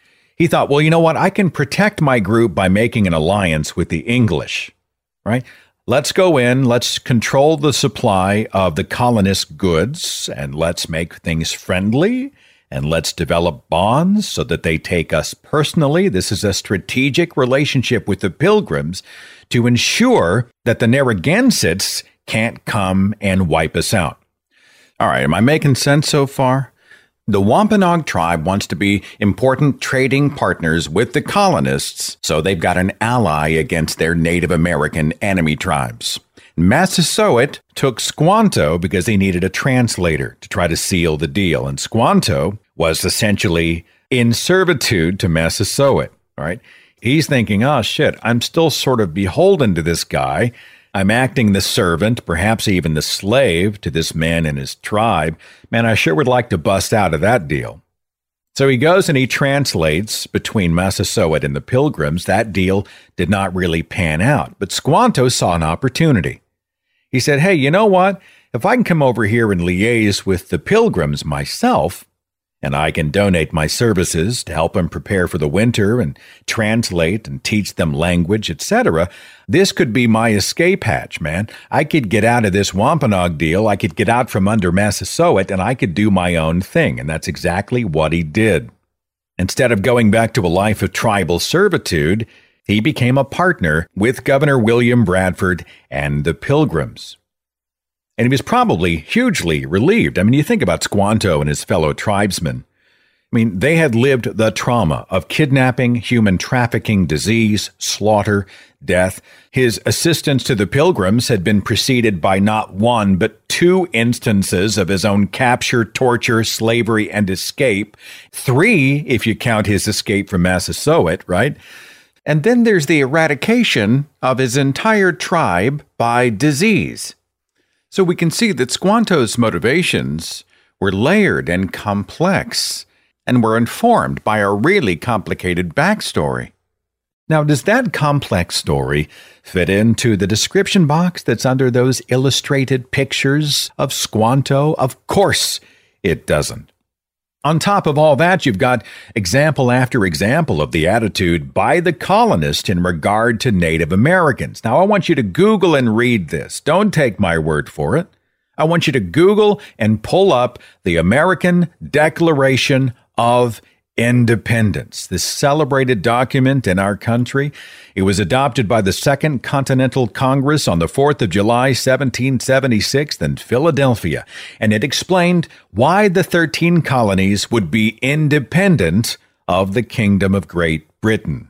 he thought, well, you know what? I can protect my group by making an alliance with the English, right? Let's go in, let's control the supply of the colonists' goods, and let's make things friendly, and let's develop bonds so that they take us personally. This is a strategic relationship with the Pilgrims to ensure that the Narragansetts can't come and wipe us out. All right, am I making sense so far? The Wampanoag tribe wants to be important trading partners with the colonists, so they've got an ally against their Native American enemy tribes. Massasoit took Squanto because he needed a translator to try to seal the deal, and Squanto was essentially in servitude to Massasoit, right? He's thinking, oh shit, I'm still sort of beholden to this guy. I'm acting the servant, perhaps even the slave, to this man and his tribe. Man, I sure would like to bust out of that deal. So he goes and he translates between Massasoit and the Pilgrims. That deal did not really pan out, but Squanto saw an opportunity. He said, hey, you know what? If I can come over here and liaise with the Pilgrims myself, and I can donate my services to help them prepare for the winter and translate and teach them language, et cetera, this could be my escape hatch, man. I could get out of this Wampanoag deal. I could get out from under Massasoit, and I could do my own thing. And that's exactly what he did. Instead of going back to a life of tribal servitude, he became a partner with Governor William Bradford and the Pilgrims. And he was probably hugely relieved. I mean, you think about Squanto and his fellow tribesmen. I mean, they had lived the trauma of kidnapping, human trafficking, disease, slaughter, death. His assistance to the Pilgrims had been preceded by not one, but two instances of his own capture, torture, slavery, and escape. Three, if you count his escape from Massasoit, right? And then there's the eradication of his entire tribe by disease. So we can see that Squanto's motivations were layered and complex and were informed by a really complicated backstory. Now, does that complex story fit into the description box that's under those illustrated pictures of Squanto? Of course it doesn't. On top of all that, you've got example after example of the attitude by the colonists in regard to Native Americans. Now, I want you to Google and read this. Don't take my word for it. I want you to Google and pull up the American Declaration of Independence, this celebrated document in our country. It was adopted by the Second Continental Congress on the fourth of July, seventeen seventy-six in Philadelphia, and it explained why the thirteen colonies would be independent of the Kingdom of Great Britain.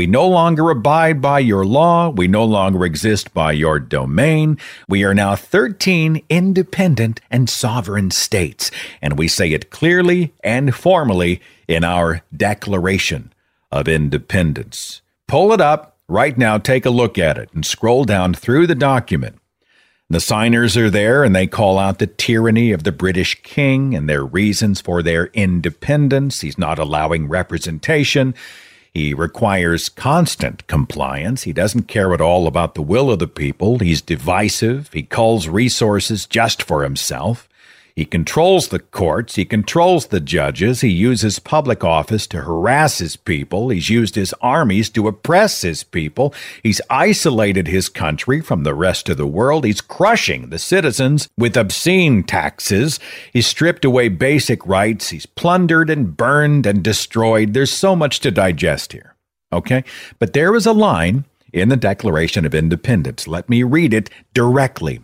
We no longer abide by your law. We no longer exist by your domain. We are now thirteen independent and sovereign states, and we say it clearly and formally in our Declaration of Independence. Pull it up right now, take a look at it, and scroll down through the document. The signers are there, and they call out the tyranny of the British king and their reasons for their independence. He's not allowing representation. He requires constant compliance. He doesn't care at all about the will of the people. He's divisive. He culls resources just for himself. He controls the courts. He controls the judges. He uses public office to harass his people. He's used his armies to oppress his people. He's isolated his country from the rest of the world. He's crushing the citizens with obscene taxes. He's stripped away basic rights. He's plundered and burned and destroyed. There's so much to digest here, okay? But there is a line in the Declaration of Independence. Let me read it directly.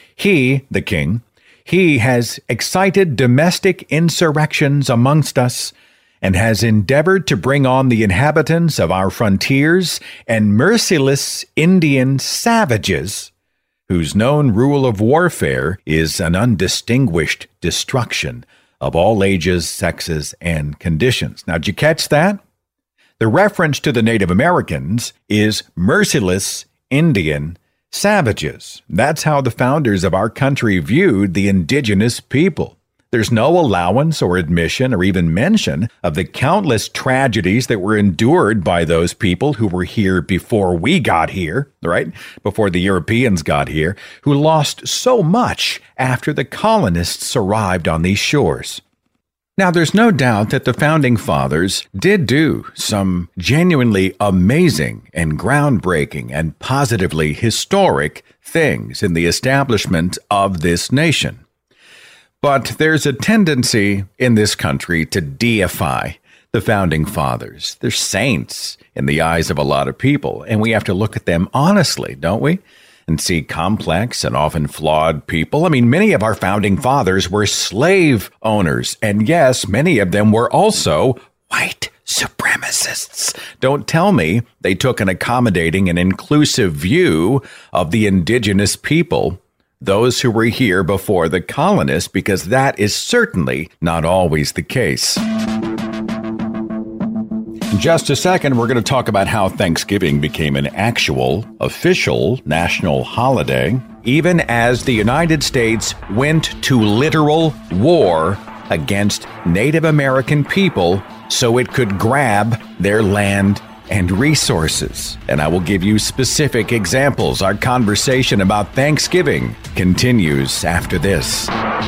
He, the king, He has excited domestic insurrections amongst us and has endeavored to bring on the inhabitants of our frontiers and merciless Indian savages, whose known rule of warfare is an undistinguished destruction of all ages, sexes, and conditions. Now, did you catch that? The reference to the Native Americans is merciless Indian savages. That's how the founders of our country viewed the indigenous people. There's no allowance or admission or even mention of the countless tragedies that were endured by those people who were here before we got here, right? Before the Europeans got here, who lost so much after the colonists arrived on these shores. Now, there's no doubt that the Founding Fathers did do some genuinely amazing and groundbreaking and positively historic things in the establishment of this nation. But there's a tendency in this country to deify the Founding Fathers. They're saints in the eyes of a lot of people, and we have to look at them honestly, don't we? And see complex and often flawed people. I mean, many of our founding fathers were slave owners. And yes, many of them were also white supremacists. Don't tell me they took an accommodating and inclusive view of the indigenous people, those who were here before the colonists, because that is certainly not always the case. In just a second, we're going to talk about how Thanksgiving became an actual, official national holiday, even as the United States went to literal war against Native American people so it could grab their land and resources. And I will give you specific examples. Our conversation about Thanksgiving continues after this.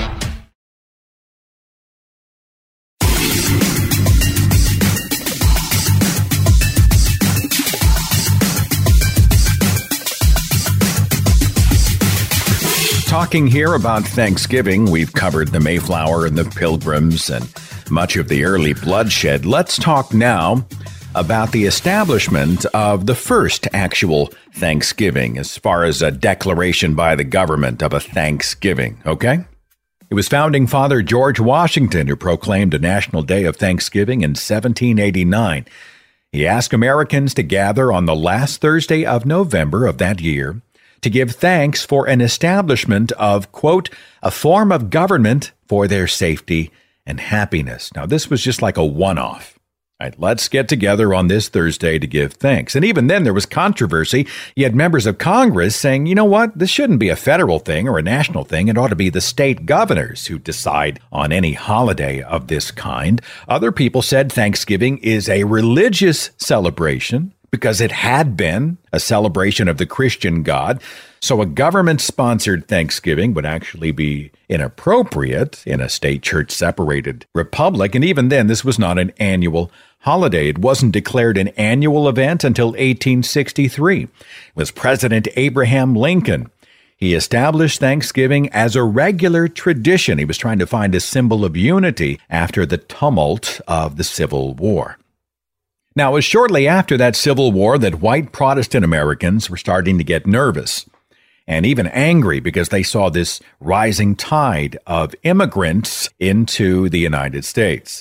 Talking here about Thanksgiving, we've covered the Mayflower and the Pilgrims and much of the early bloodshed. Let's talk now about the establishment of the first actual Thanksgiving, as far as a declaration by the government of a Thanksgiving, okay? It was Founding Father George Washington who proclaimed a national day of Thanksgiving in seventeen eighty-nine. He asked Americans to gather on the last Thursday of November of that year to give thanks for an establishment of, quote, a form of government for their safety and happiness. Now, this was just like a one-off. Right, let's get together on this Thursday to give thanks. And even then, there was controversy. You had members of Congress saying, you know what, this shouldn't be a federal thing or a national thing. It ought to be the state governors who decide on any holiday of this kind. Other people said Thanksgiving is a religious celebration, because it had been a celebration of the Christian God. So a government-sponsored Thanksgiving would actually be inappropriate in a state church-separated republic. And even then, this was not an annual holiday. It wasn't declared an annual event until eighteen sixty-three. It was President Abraham Lincoln. He established Thanksgiving as a regular tradition. He was trying to find a symbol of unity after the tumult of the Civil War. Now, it was shortly after that Civil War that white Protestant Americans were starting to get nervous and even angry because they saw this rising tide of immigrants into the United States.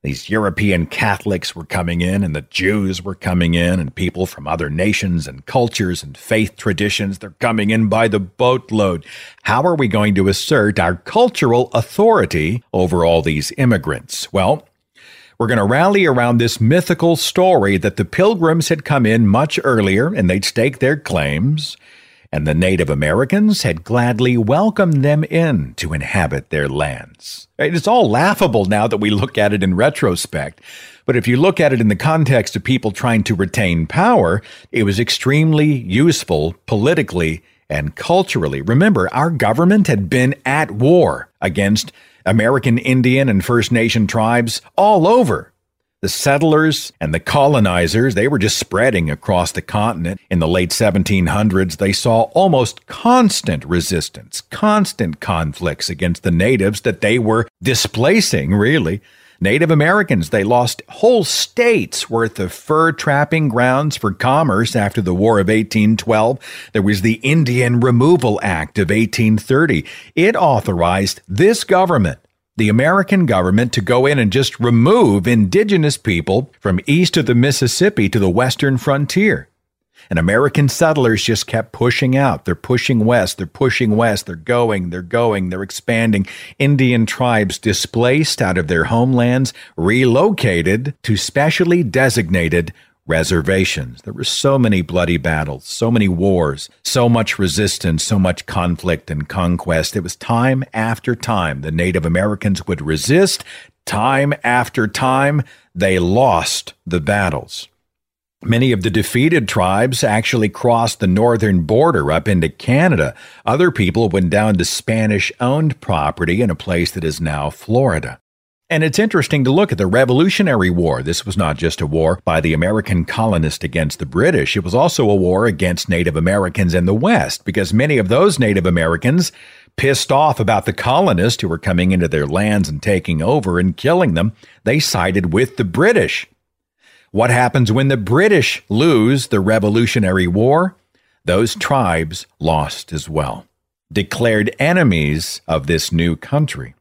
These European Catholics were coming in, and the Jews were coming in, and people from other nations and cultures and faith traditions, they're coming in by the boatload. How are we going to assert our cultural authority over all these immigrants? Well, we're going to rally around this mythical story that the Pilgrims had come in much earlier, and they'd staked their claims, and the Native Americans had gladly welcomed them in to inhabit their lands. It's all laughable now that we look at it in retrospect, but if you look at it in the context of people trying to retain power, it was extremely useful politically and culturally. Remember, our government had been at war against American Indian and First Nation tribes all over. The settlers and the colonizers, they were just spreading across the continent. In the late seventeen hundreds, they saw almost constant resistance, constant conflicts against the natives that they were displacing, really. Native Americans, they lost whole states worth of fur trapping grounds for commerce after the War of eighteen twelve. There was the Indian Removal Act of eighteen thirty. It authorized this government, the American government, to go in and just remove indigenous people from east of the Mississippi to the western frontier. And American settlers just kept pushing out. They're pushing west. They're pushing west. They're going. They're going. They're expanding. Indian tribes displaced out of their homelands, relocated to specially designated reservations. There were so many bloody battles, so many wars, so much resistance, so much conflict and conquest. It was time after time the Native Americans would resist. Time after time, they lost the battles. Many of the defeated tribes actually crossed the northern border up into Canada. Other people went down to Spanish-owned property in a place that is now Florida. And it's interesting to look at the Revolutionary War. This was not just a war by the American colonists against the British. It was also a war against Native Americans in the West, because many of those Native Americans, pissed off about the colonists who were coming into their lands and taking over and killing them, they sided with the British. What happens when the British lose the Revolutionary War? Those tribes lost as well, declared enemies of this new country.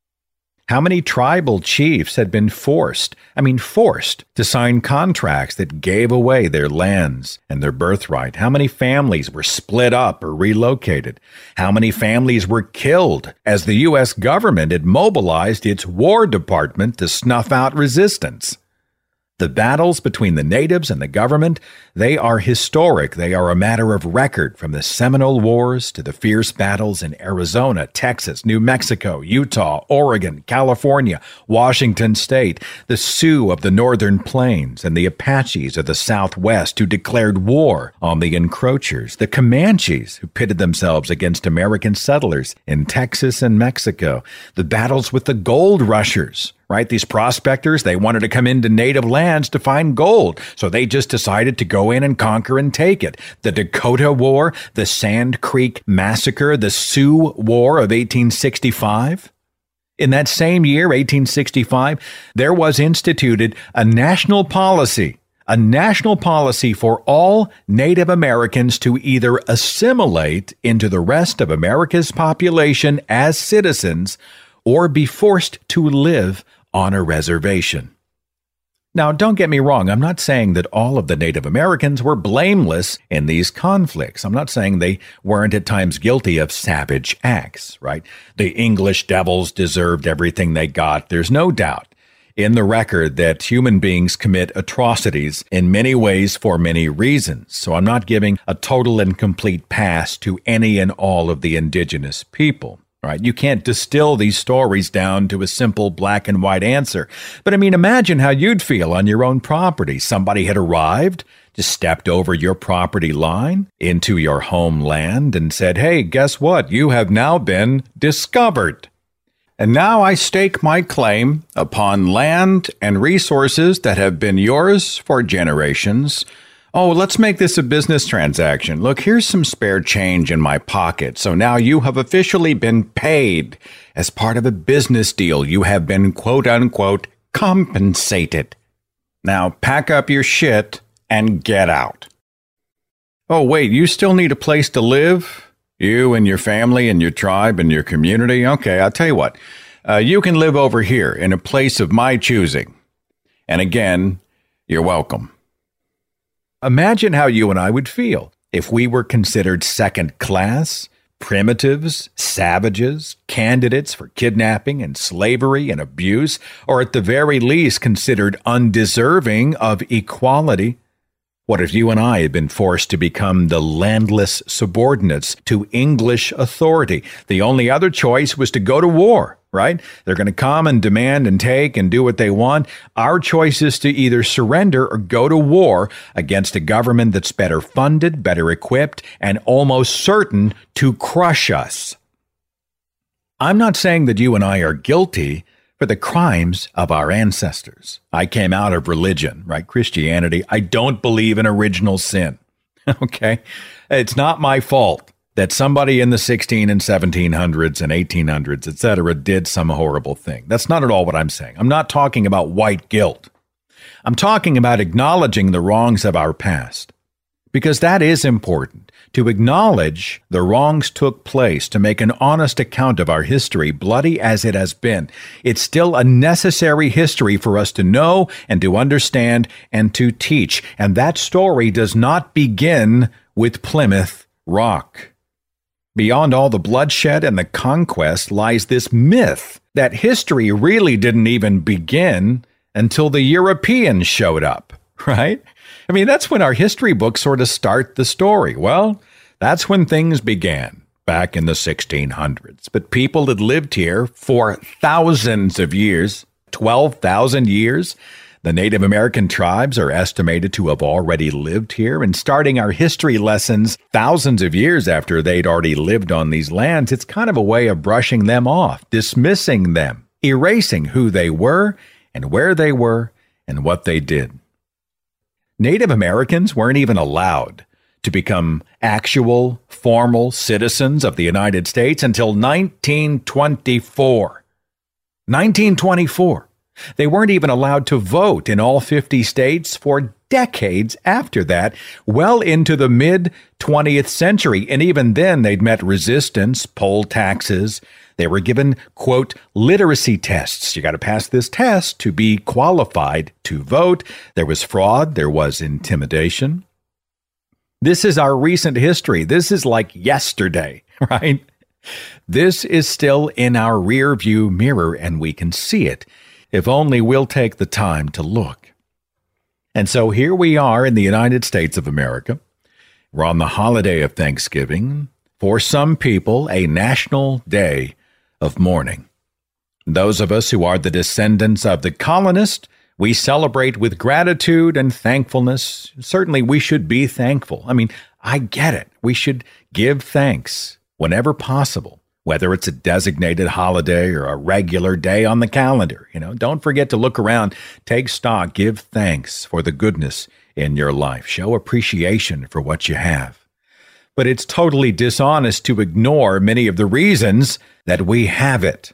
How many tribal chiefs had been forced, I mean forced, to sign contracts that gave away their lands and their birthright? How many families were split up or relocated? How many families were killed as the U S government had mobilized its War Department to snuff out resistance? The battles between the natives and the government, they are historic. They are a matter of record, from the Seminole Wars to the fierce battles in Arizona, Texas, New Mexico, Utah, Oregon, California, Washington State, the Sioux of the Northern Plains, and the Apaches of the Southwest who declared war on the encroachers, the Comanches who pitted themselves against American settlers in Texas and Mexico, the battles with the gold rushers. Right? These prospectors, they wanted to come into native lands to find gold, so they just decided to go in and conquer and take it. The Dakota War, the Sand Creek Massacre, the Sioux War of eighteen sixty-five. In that same year, eighteen sixty-five, there was instituted a national policy, a national policy for all Native Americans to either assimilate into the rest of America's population as citizens or be forced to live on a reservation. Now, don't get me wrong. I'm not saying that all of the Native Americans were blameless in these conflicts. I'm not saying they weren't at times guilty of savage acts, right? The English devils deserved everything they got. There's no doubt in the record that human beings commit atrocities in many ways for many reasons. So I'm not giving a total and complete pass to any and all of the indigenous people. Right? You can't distill these stories down to a simple black and white answer. But I mean, imagine how you'd feel on your own property. Somebody had arrived, just stepped over your property line into your homeland and said, hey, guess what? You have now been discovered. And now I stake my claim upon land and resources that have been yours for generations. Oh, let's make this a business transaction. Look, here's some spare change in my pocket. So now you have officially been paid as part of a business deal. You have been, quote unquote, compensated. Now pack up your shit and get out. Oh, wait, you still need a place to live? You and your family and your tribe and your community? Okay, I'll tell you what. uh, you can live over here in a place of my choosing. And again, you're welcome. Imagine how you and I would feel if we were considered second class, primitives, savages, candidates for kidnapping and slavery and abuse, or at the very least considered undeserving of equality. What if you and I had been forced to become the landless subordinates to English authority? The only other choice was to go to war, right? They're going to come and demand and take and do what they want. Our choice is to either surrender or go to war against a government that's better funded, better equipped, and almost certain to crush us. I'm not saying that you and I are guilty for the crimes of our ancestors. I came out of religion, right? Christianity. I don't believe in original sin. Okay? It's not my fault that somebody in the sixteen and seventeen hundreds and eighteen hundreds, et cetera, did some horrible thing. That's not at all what I'm saying. I'm not talking about white guilt. I'm talking about acknowledging the wrongs of our past, because that is important. To acknowledge the wrongs took place, to make an honest account of our history, bloody as it has been. It's still a necessary history for us to know and to understand and to teach. And that story does not begin with Plymouth Rock. Beyond all the bloodshed and the conquest lies this myth that history really didn't even begin until the Europeans showed up, right? I mean, that's when our history books sort of start the story. Well, that's when things began, back in the sixteen hundreds. But people had lived here for thousands of years, twelve thousand years. The Native American tribes are estimated to have already lived here, and starting our history lessons thousands of years after they'd already lived on these lands, it's kind of a way of brushing them off, dismissing them, erasing who they were and where they were and what they did. Native Americans weren't even allowed to become actual, formal citizens of the United States until nineteen twenty-four. nineteen twenty-four. They weren't even allowed to vote in all fifty states for decades after that, well into the mid-twentieth century. And even then, they'd met resistance, poll taxes. They were given, quote, literacy tests. You got to pass this test to be qualified to vote. There was fraud. There was intimidation. This is our recent history. This is like yesterday, right? This is still in our rear view mirror, and we can see it if only we'll take the time to look. And so here we are in the United States of America. We're on the holiday of Thanksgiving. For some people, a national day of mourning. Those of us who are the descendants of the colonists, we celebrate with gratitude and thankfulness. Certainly we should be thankful. I mean, I get it. We should give thanks whenever possible, whether it's a designated holiday or a regular day on the calendar. You know, don't forget to look around, take stock, give thanks for the goodness in your life. Show appreciation for what you have. But it's totally dishonest to ignore many of the reasons that we have it.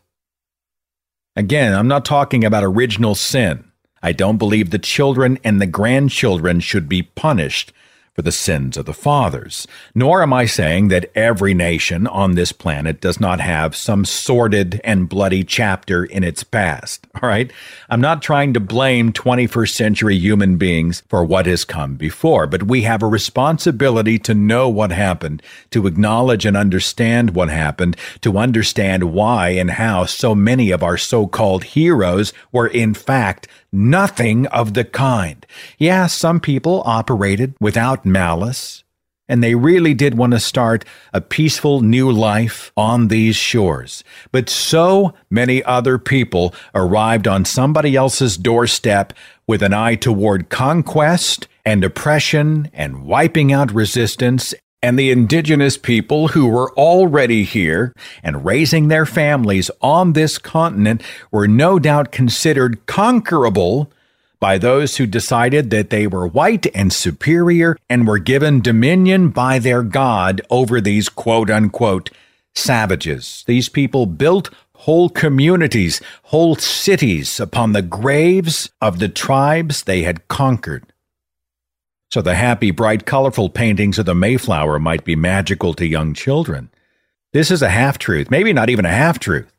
Again, I'm not talking about original sin. I don't believe the children and the grandchildren should be punished for the sins of the fathers. Nor am I saying that every nation on this planet does not have some sordid and bloody chapter in its past, all right? I'm not trying to blame twenty-first century human beings for what has come before, but we have a responsibility to know what happened, to acknowledge and understand what happened, to understand why and how so many of our so-called heroes were in fact nothing of the kind. Yeah, some people operated without malice, and they really did want to start a peaceful new life on these shores. But so many other people arrived on somebody else's doorstep with an eye toward conquest and oppression and wiping out resistance. And the indigenous people who were already here and raising their families on this continent were no doubt considered conquerable by those who decided that they were white and superior and were given dominion by their God over these quote-unquote savages. These people built whole communities, whole cities upon the graves of the tribes they had conquered. So the happy, bright, colorful paintings of the Mayflower might be magical to young children. This is a half-truth, maybe not even a half-truth.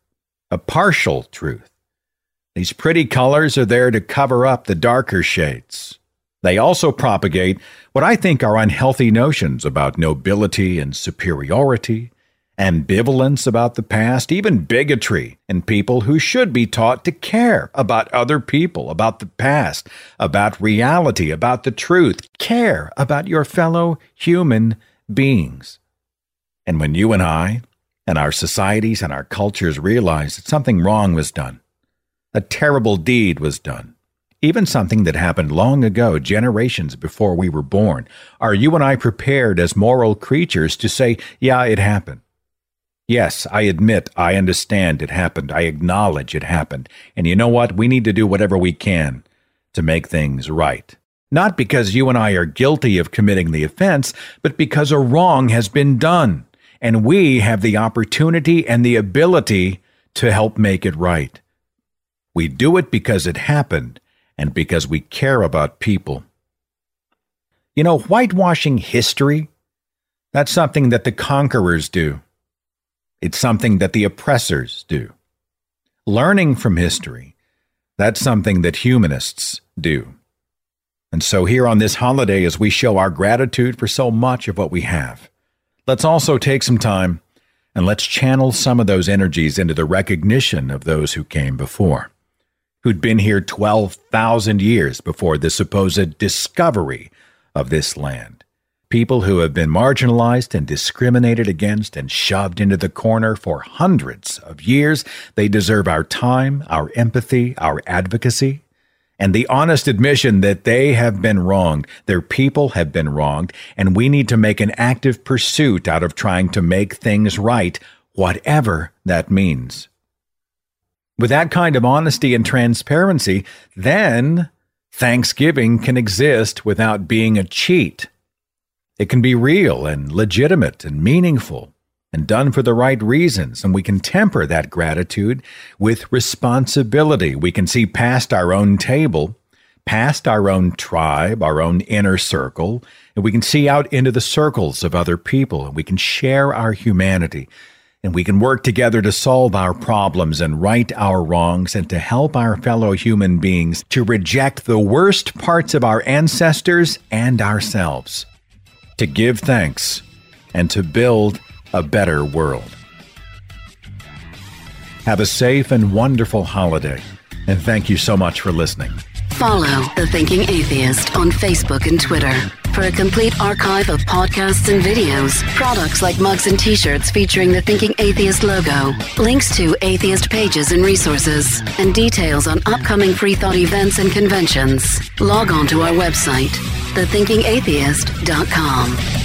a partial truth. These pretty colors are there to cover up the darker shades. They also propagate what I think are unhealthy notions about nobility and superiority, ambivalence about the past, even bigotry in people who should be taught to care about other people, about the past, about reality, about the truth. Care about your fellow human beings. And when you and I, and our societies and our cultures realize that something wrong was done, a terrible deed was done, even something that happened long ago, generations before we were born, are you and I prepared as moral creatures to say, yeah, it happened? Yes, I admit, I understand it happened. I acknowledge it happened. And you know what? We need to do whatever we can to make things right. Not because you and I are guilty of committing the offense, but because a wrong has been done. And we have the opportunity and the ability to help make it right. We do it because it happened and because we care about people. You know, whitewashing history, that's something that the conquerors do. It's something that the oppressors do. Learning from history, that's something that humanists do. And so here on this holiday, as we show our gratitude for so much of what we have, let's also take some time and let's channel some of those energies into the recognition of those who came before, who'd been here twelve thousand years before the supposed discovery of this land. People who have been marginalized and discriminated against and shoved into the corner for hundreds of years. They deserve our time, our empathy, our advocacy, and the honest admission that they have been wronged, their people have been wronged, and we need to make an active pursuit out of trying to make things right, whatever that means. With that kind of honesty and transparency, then Thanksgiving can exist without being a cheat. It can be real and legitimate and meaningful and done for the right reasons, and we can temper that gratitude with responsibility. We can see past our own table, past our own tribe, our own inner circle, and we can see out into the circles of other people, and we can share our humanity, and we can work together to solve our problems and right our wrongs and to help our fellow human beings to reject the worst parts of our ancestors and ourselves, to give thanks, and to build a better world. Have a safe and wonderful holiday, and thank you so much for listening. Follow The Thinking Atheist on Facebook and Twitter for a complete archive of podcasts and videos, products like mugs and t-shirts featuring the Thinking Atheist logo, links to atheist pages and resources, and details on upcoming free thought events and conventions. Log on to our website, the thinking atheist dot com.